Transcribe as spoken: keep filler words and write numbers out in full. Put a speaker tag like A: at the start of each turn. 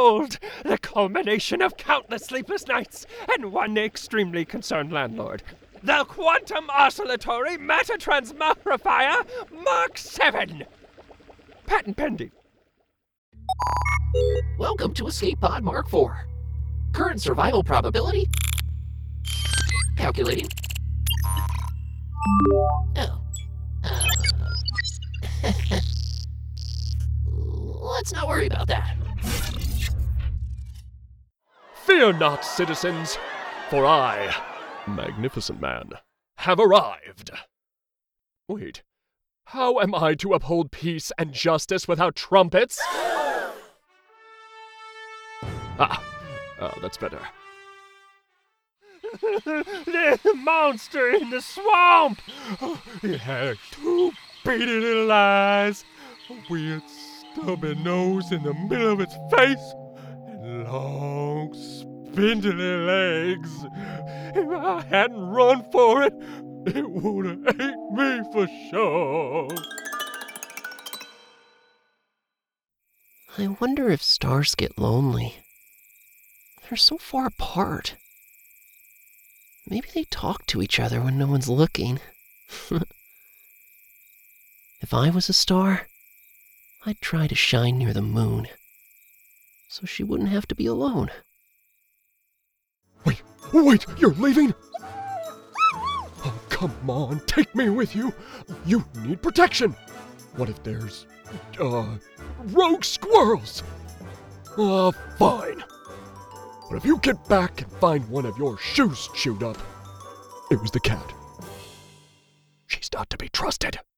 A: Behold, the culmination of countless sleepless nights and one extremely concerned landlord. The Quantum Oscillatory Matter Transmogrifier Mark seven. Patent pending.
B: Welcome to Escape Pod Mark four. Current survival probability? Calculating. Oh. Uh, let's not worry about that.
C: Fear not, citizens, for I, Magnificent Man, have arrived. Wait, how am I to uphold peace and justice without trumpets? Ah, ah, that's better.
A: The monster in the swamp!
C: It had two beady little eyes, a weird stubby nose in the middle of its face, and long spindly legs. If I hadn't run for it, it would have ate me for sure.
B: I wonder if stars get lonely. They're so far apart. Maybe they talk to each other when no one's looking. If I was a star, I'd try to shine near the moon, so she wouldn't have to be alone.
C: Wait, wait, you're leaving? Oh, come on, take me with you. You need protection. What if there's, uh, rogue squirrels? Uh, fine. But if you get back and find one of your shoes chewed up, it was the cat. She's not to be trusted.